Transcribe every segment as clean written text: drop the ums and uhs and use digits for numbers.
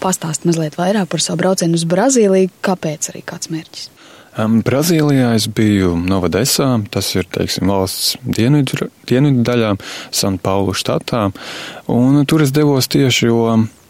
Pastāst mazliet vairāk par savu braucienu uz Brazīliju, kāpēc arī kāds mērķis? Brazīlijā es biju Novadesā, tas ir, valsts dienvidu daļā, San Paulu štatā, un tur es devos tieši, jo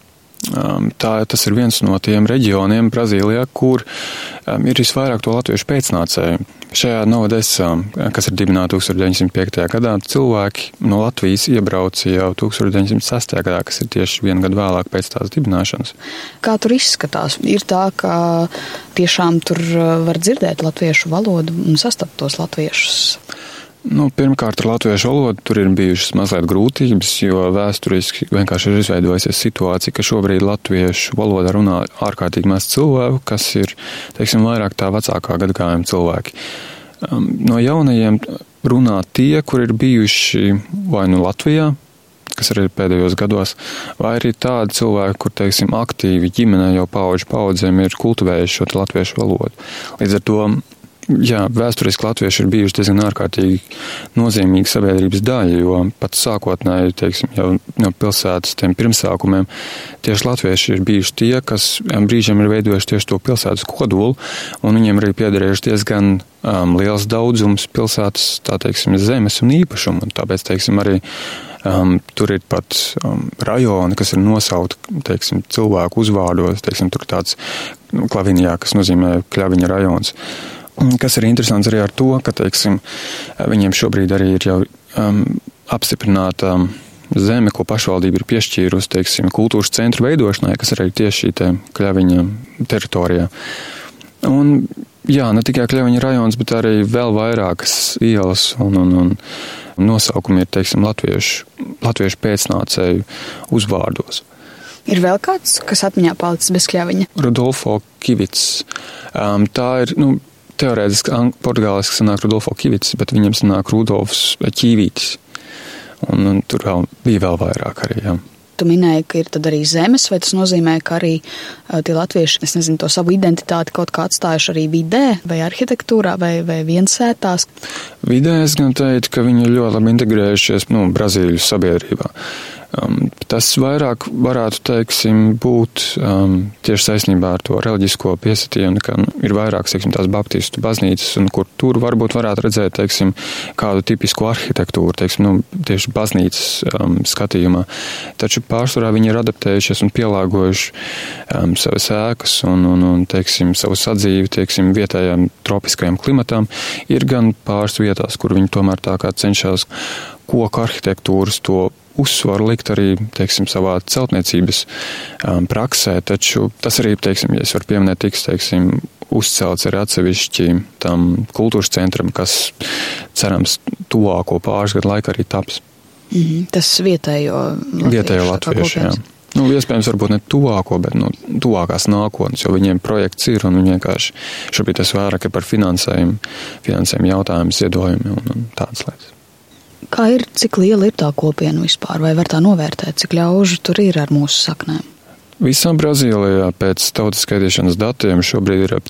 tas ir viens no tiem reģioniem Brazīlijā, kur ir visvairāk to latviešu pēcnācēju. Šajā Novadesā, kas ir dibināta 1905. gadā, cilvēki no Latvijas iebrauca jau 1906. gadā, kas ir tieši 1 gadu vēlāk pēc tās dibināšanas. Kā tur izskatās? Ir tā, ka tiešām tur var dzirdēt latviešu valodu un sastapt tos latviešus? Pirmkārt, ar latviešu valodu tur ir bijušas mazliet grūtības, jo vēsturiski vienkārši ir izveidojusies situācija, ka šobrīd latviešu valodā runā ārkārtīgi maz cilvēku, kas ir, vairāk tā vecākā gadagājuma cilvēki. No jaunajiem runā tie, kur ir bijuši vai Latvijā, kas arī pēdējos gados, vai arī tādi cilvēki, kur, aktīvi ģimenē jau paudzēm ir kultivējuši šo latviešu valodu. Līdz ar to vēsturiski latvieši ir bijuši diezgan ārkārtīgi nozīmīga sabiedrības daļa, jo pat sākotnēji, jau no pilsētas tiem pirmsākumiem, tieši latvieši ir bijuši tie, kas brīžiem ir veidojuši tieši to pilsētas kodolu, un viņiem arī piederējuši diezgan liels daudzums pilsētas, zemes un īpašumu, un tāpēc, arī tur ir pat rajoni, kas ir nosauti, cilvēku uzvārdos, tur tāds Klavinijā, kas nozīmē Kļaviņa rajons. Kas ir interesants arī ar to, ka, viņiem šobrīd arī ir jau apstiprināta zeme, ko pašvaldība ir piešķīrusi, kultūras centru veidošanai, kas ir arī tieši šī Kļaviņa teritorijā. Un, ne tikai Kļaviņa rajons, bet arī vēl vairākas ielas un nosaukumi ir, latviešu pēcnācēju uzvārdos. Ir vēl kāds, kas atmiņā palicis bez Kļaviņa? Rudolfo Kivits. Tā ir, teorētiski portugāliski sanāk Rudolfo Kivits, bet viņam sanāk Rudolfs Ķīvītis. Un tur bija vēl vairāk arī, jā. Tu minēji, ka ir tad arī zemes, vai tas nozīmē, ka arī tie latvieši, to savu identitāti kaut kā atstājuši arī vidē, vai arhitektūrā, vai viensētās? Vidē es gan teiktu, ka viņi ļoti labi integrējušies, Brazīļu sabiedrībā. Tas vairāk varētu, būt tieši saistībā ar to reliģisko piesatienu, ka ir vairāk, tās baptistu baznīcas, un kur tur varbūt varētu redzēt, kādu tipisku arhitektūru, tieši baznīcas skatījumā. Taču pārsvarā viņi ir adaptējušies un pielāgojuši savas ēkas un savu sadzīvi, vietējām tropiskajām klimatām. Ir gan pāris vietās, kur viņi tomēr tā kā cenšas koku arhitektūras to uzsvaru likt arī, savā celtniecības praksē, taču tas arī, ja es varu pieminēt, tiks, uzcelts arī atsevišķi tam kultūras centram, kas, cerams, tuvāko pāris gadu laikā arī taps. Tas vietējo latviešu, jā. Iespējams, varbūt ne tuvāko, bet tuvākās nākotnes, jo viņiem projekts ir, un viņi vienkārši šobrīd tas vairāk ir par finansējumu jautājumu, ziedojumi un tādas lietas. Kā ir, cik liela ir tā kopiena vispār, vai var tā novērtēt, cik ļaužu tur ir ar mūsu saknēm? Visā Brazīlijā pēc tautas skaitīšanas datiem šobrīd ir ap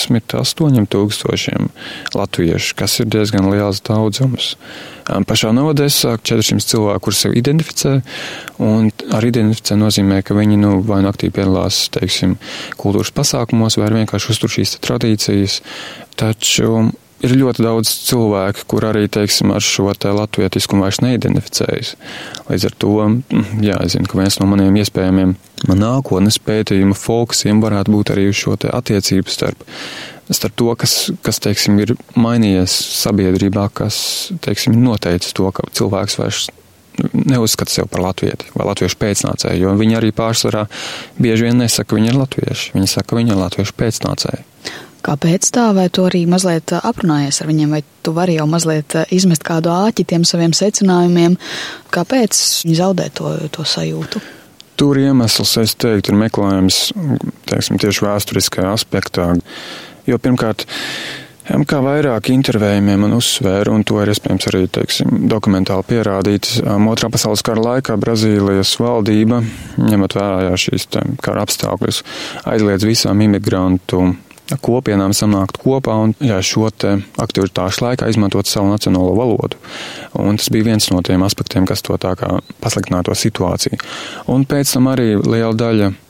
28,000 latviešu, kas ir diezgan liels daudzums. Pašā Novadesā 400 cilvēku, kur sevi identificē, un ar identificē nozīmē, ka viņi vai aktīvi piedalās, kultūras pasākumos, vai vienkārši uztur šīs tradīcijas, taču ir ļoti daudz cilvēku, kur arī, ar šo latvietiskumu vairs neidentificējas. Līdz ar to, es zinu, ka viens no maniem iespējamiem nākotnes pētījuma fokusiem varētu būt arī uz šo attiecību starp to, kas ir mainījies sabiedrībā, kas, ir noteicis to, ka cilvēks vairs neuzskata sev par latvieti vai latviešu pēcnācēju, jo viņi arī pārsvarā bieži vien nesaka, ka viņi ir latvieši. Viņi saka, ka viņi ir latviešu pēcnācēji. Kāpēc tā, vai tu arī mazliet aprunājies ar viņiem, vai tu vari jau mazliet izmest kādu āķi tiem saviem secinājumiem? Kāpēc viņi zaudē to sajūtu? Tur iemesls, es teiktu, ir meklējums, tieši vēsturiskajā aspektā. Jo pirmkārt, kā vairāk intervējumiem man uzsvēra, un to ir iespējams arī, dokumentāli pierādīts, Otrā pasaules kara laikā Brazīlijas valdība, ņemot vērā šīs kara apstākļus, aizliedz visām imigrantu kopienām sanākt kopā un šo aktivitāšu laikā izmantot savu nacionālo valodu. Un tas bija viens no tiem aspektiem, kas to tā kā pasliktināto situāciju. Un pēc tam arī liela daļa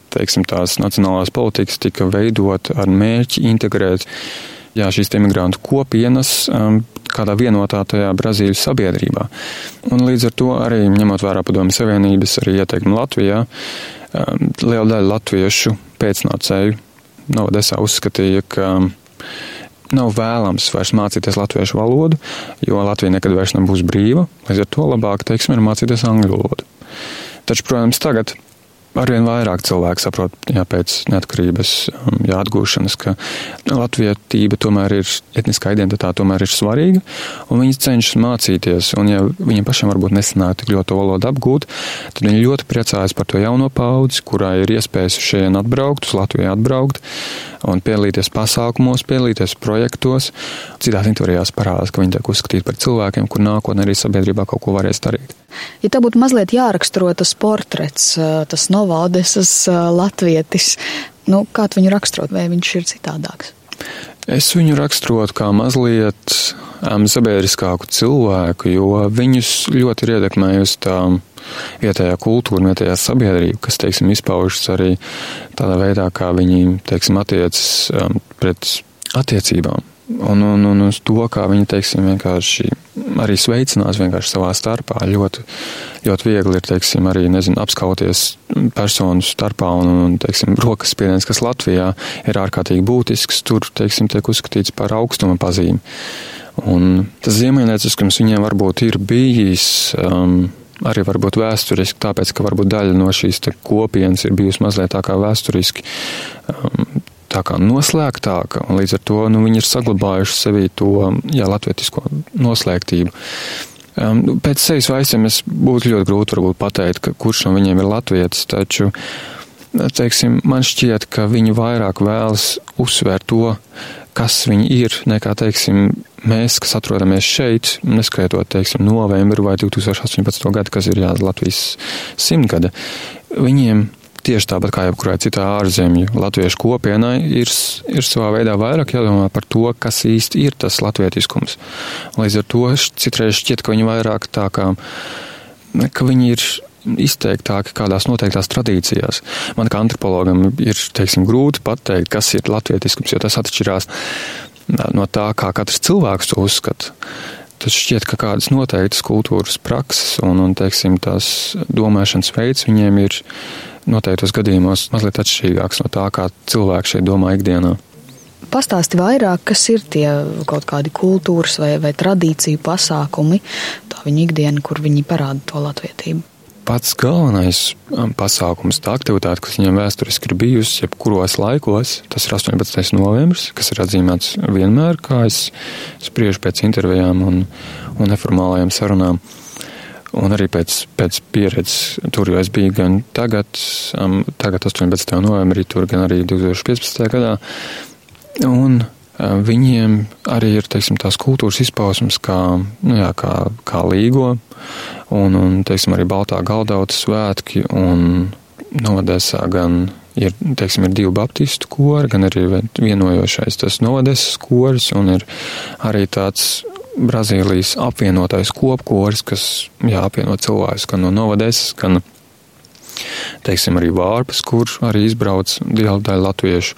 teiksim, tās nacionālās politikas tika veidot ar mērķi integrēt šīs imigrantu kopienas kādā vienotā tajā Brazīļu sabiedrībā. Un līdz ar to arī, ņemot vērā Padomju Savienības arī ieteikumu Latvijā, liela daļa latviešu pēcnācēju Novadesā uzskatīja, ka nav vēlams vairs mācīties latviešu valodu, jo Latvija nekad vairs nebūs brīva, līdz ar to labāk, teiksim, ir mācīties angļu valodu. Taču, protams, tagad arvien vairāk cilvēku saprot, pēc neatkarības atgūšanas, ka latvietība tomēr ir, etniskā identitāte tomēr ir svarīga, un viņi cenšas mācīties, un ja viņiem pašiem varbūt nesanāk tik ļoti to valodu apgūt, tad viņi ļoti priecājas par to jauno paudzi, kurā ir iespējas uz šeit atbraukt, uz Latviju atbraukt, un piedalīties pasākumos, piedalīties projektos. Citās intervijās parādās, ka viņi tiek uzskatīti par cilvēkiem, kur nākotnē arī sabiedrībā kaut ko varēs darīt. Ja tā būtu mazliet jāraksturo tas portrets, tas Novadesas latvietis, kā tu viņu raksturot, vai viņš ir citādāks? Es viņu raksturotu kā mazliet sabiedriskāku cilvēku, jo viņus ļoti ir ietekmējusi tā vietējā kultūra, vietējā sabiedrība, kas, teiksim, izpaužas arī tādā veidā, kā viņi, teiksim, attiecas pret attiecībām. Un uz to, kā viņi, teiksim, vienkārši arī sveicinās vienkārši savā starpā. Ļoti, ļoti viegli ir, teiksim, arī, apskauties personu starpā un teiksim, rokas spiediens, kas Latvijā ir ārkārtīgi būtisks, tur, teiksim, tiek uzskatīts par augstuma pazīmi. Un tas ziemeļnieciskums viņiem varbūt ir bijis arī varbūt vēsturiski, tāpēc, ka varbūt daļa no šīs te kopienas ir bijusi mazliet tā kā vēsturiski tā kā noslēgtāka, un līdz ar to viņi ir saglabājuši sevī to latvietisko noslēgtību. Pēc sejas vaisiem es būtu ļoti grūti varbūt pateikt, kurš no viņiem ir latvietis, taču, teiksim, man šķiet, ka viņi vairāk vēlas uzsvērt to, kas viņi ir, nekā, teiksim, mēs, kas atrodamies šeit, neskaitot, teiksim, novembru vai 2018. gadu, kas ir Latvijas 100 gada, viņiem tieši tāpat kā jebkurai citā ārzemju latviešu kopienai ir savā veidā vairāk jādomā par to, kas īsti ir tas latvietiskums. Līdz ar to citreiz šķiet, ka viņi vairāk tā kā, ka viņi ir izteiktāki kādās noteiktās tradīcijās. Man kā antropologam ir, teiksim, grūti pateikt, kas ir latvietiskums, jo tas atšķirās no tā, kā katrs cilvēks to uzskata. Tas šķiet, ka kādas noteiktas kultūras prakses un teiksim, tās domāšanas veids viņiem ir noteiktos gadījumos mazliet atšķirīgāks no tā, kā cilvēki šeit domā ikdienā. Pastāsti vairāk, kas ir tie kaut kādi kultūras vai tradīciju pasākumi, tā viņa ikdiena, kur viņi parāda to latvietību. Pats galvenais pasākums, tā aktivitāte, kas viņam vēsturiski ir bijusi jebkuros laikos, tas ir 18. novembris, kas ir atzīmēts vienmēr, kā es spriežu pēc intervijām un neformālajām sarunām. Un arī pēc pieredzes tur, jo es biju gan tagad 18. novembrī, tur gan arī 2015. gadā. Un viņiem arī ir, teiksim, tās kultūras izpausmes kā līgo un teiksim, arī Baltā Galdauta svētki un Novadesā gan ir, teiksim, ir 2 baptistu kori, gan arī vienojošais tas Novadesas koris un ir arī tāds Brazīlijas apvienotais kopkoris, kas apvieno cilvēkus gan no Novadesas, gan, teiksim, arī Vārpas, kur arī izbrauc liela daļa latviešu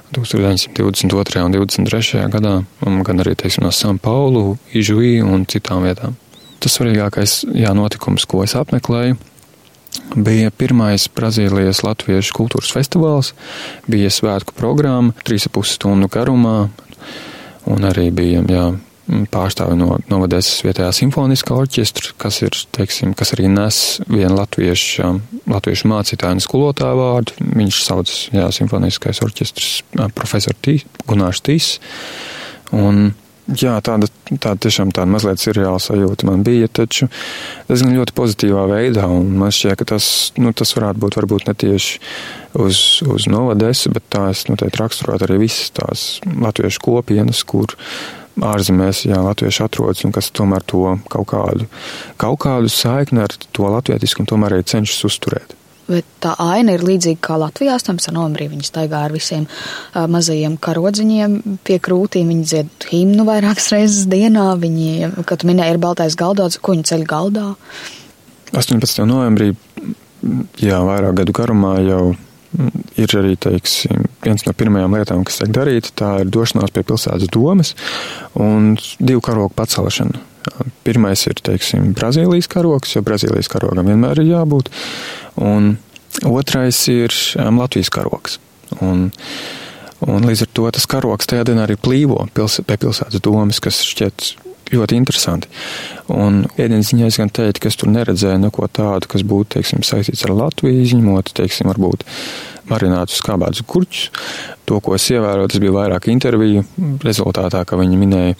1922. un 23. gadā, gan arī, teiksim, no San Paulu, Ižuī un citām vietām. Tas svarīgākais notikums, ko es apmeklēju, bija pirmais Brazīlijas latviešu kultūras festivāls, bija svētku programma 3,5 stundu garumā, un arī bija, pārstāvi no Novadesas vietējā simfoniskā orķestra, kas ir, teiksim, kas arī nes vienu latviešu mācītāju un skolotāju vārdu. Viņš sauc, simfoniskais orķestrs profesor Gunārs Tīs. Un, tāda tiešām tāda mazliet seriāla sajūta man bija, taču diezgan ļoti pozitīvā veidā, un man šķiet, ka tas varētu būt varbūt ne tieši uz Novadesu, bet tā es noteikti raksturot arī visas tās latviešu kopienas, kur ārzemēs, latvieši atrodas un kas tomēr to kaut kādu saikni ar to latvietiskumu tomēr arī cenšas uzturēt. Bet tā aina ir līdzīga kā Latvijā, 18. novembrī viņi staigā ar visiem mazajiem karodziņiem pie krūtīm, viņi dzied himnu vairākas reizes dienā, viņi, kad tu minēji, ir Baltais Galdauts, ko viņi ceļ galdā? 18. novembrī, vairāk gadu garumā jau ir arī, teiksim, viens no pirmajām lietām, kas tiek darīta, tā ir došanās pie pilsētas domes un 2 karogu pacelšana. Pirmais ir, teiksim, Brazīlijas karogs, jo Brazīlijas karogam vienmēr ir jābūt, un otrais ir Latvijas karogs. Un līdz ar to tas karogs tajā dienā arī plīvo pie pilsētas domes, kas šķiet ļoti interesanti. Un ēdienas ziņā es gan teiktu, ka es tur neredzēju neko tādu, kas būtu, teiksim, saistīts ar Latviju, izņemot, teiksim, varbūt marinātus skābētus gurķus. To, ko es ievēroju, tas bija vairāk interviju rezultātā, ka viņi minēja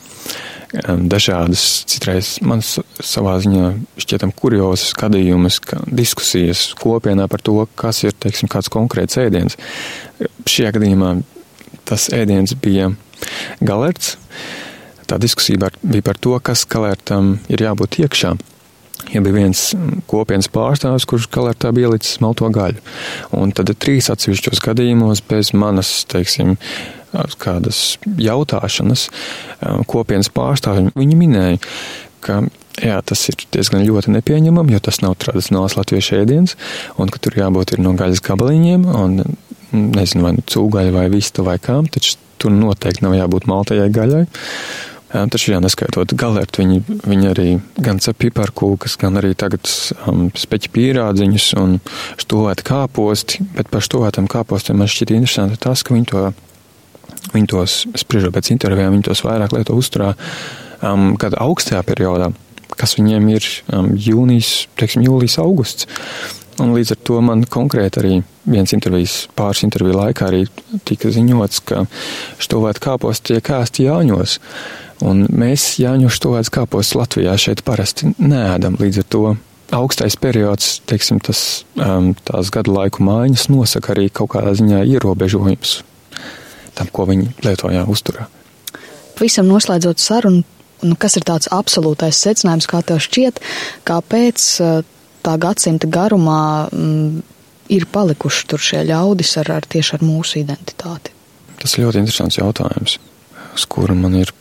dažādas, citreiz man savā ziņā šķietam kuriozas gadījumus, diskusijas kopienā par to, kas ir, teiksim, kāds konkrēts ēdiens. Šajā gadījumā tas ēdiens bija galerts. Tā diskusija bija par to, kas galertam ir jābūt iekšā. Ja bija viens kopienas pārstāvis, kurš galertā bija ielicis smalto gaļu. Un tad 3 atsevišķos gadījumos bez manas, teiksim, kādas jautāšanas kopienas pārstāvji, viņi minēja, ka jā, tas ir diezgan ļoti nepieņemam, jo tas nav tradicionāls latviešu ēdiens, un ka tur jābūt ir no gaļas gabaliņiem, un nezinu, vai cūgaļa vai vista vai kam, taču tur noteikti nav jābūt maltajai gaļai. Taču, neskaitot galertu, viņi arī gan cep piparkūkas, gan arī tagad speķi pīrādziņus un štovēti kāposti, bet par štovētam kāpostiem man šķiet interesanti tas, ka viņi tos, spriežot pēc intervijām, viņi tos vairāk lieto uzturā gada augstajā periodā, kas viņiem ir jūlijas, augusts. Un līdz ar to man konkrēti arī pāris interviju laikā arī tika ziņots, ka štovēti kāposti tiek ēsti Jāņos. Un mēs Jāņu štovētas kāpostus Latvijā šeit parasti neēdam. Līdz ar to augstais periods, teiksim, tās gadu laiku maiņas nosaka arī kaut kādā ziņā ierobežojums tam, ko viņi lietojā uzturā. Visam noslēdzot sarunu, kas ir tāds absolūtais secinājums, kā tev šķiet, kāpēc tā gadsimta garumā ir palikuši tur šie ļaudis tieši ar mūsu identitāti? Tas ir ļoti interesants jautājums, uz kuru man ir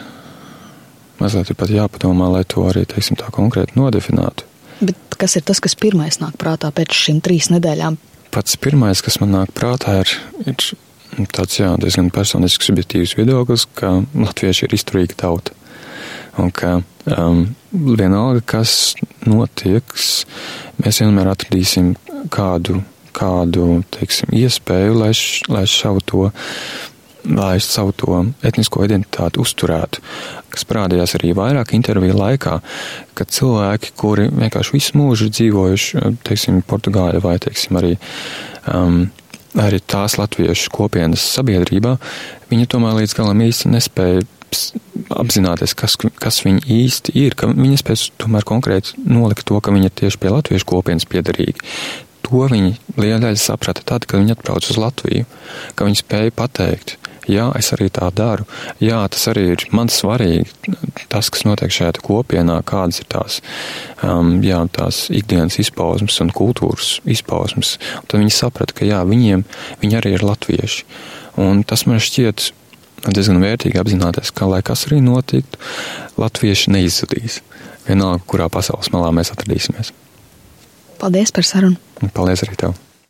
mazliet jāpadomā, lai to arī, teiksim, tā konkrēti nodefinētu. Bet kas ir tas, kas pirmais nāk prātā pēc šīm 3 nedēļām? Pats pirmais, kas man nāk prātā, ir tāds, diezgan personisks subjektīvs viedoklis, ka latvieši ir izturīga tauta. Un ka vienalga, kas notieks, mēs vienmēr atradīsim kādu teiksim, iespēju, lai savu to etnisko identitāti uzturētu, kas parādījās arī vairāk interviju laikā, kad cilvēki, kuri vienkārši visu mūžu ir dzīvojuši, teiksim, Portugāļa vai, teiksim, arī tās latviešu kopienas sabiedrībā, viņi tomēr līdz galam īsti nespēja apzināties, kas viņi īsti ir, ka viņi spēj tomēr konkrēti nolikt to, ka viņi ir tieši pie latviešu kopienas piederīgi. To viņi liela daļa saprata tad, kad viņi atbrauc uz Latviju, ka viņi spēja pateikt, jā, es arī tā daru, jā, tas arī ir man svarīgi, tas, kas notiek šajā kopienā, kādas ir tās ikdienas izpausmes un kultūras izpausmes. Un tad viņi saprata, ka jā, viņi arī ir latvieši. Un tas man šķiet diezgan vērtīgi apzināties, ka, lai kas arī notiktu, latvieši neizzudīs. Vienalga, kurā pasaules malā mēs atradīsimies. Paldies par sarunu. Paldies arī tev.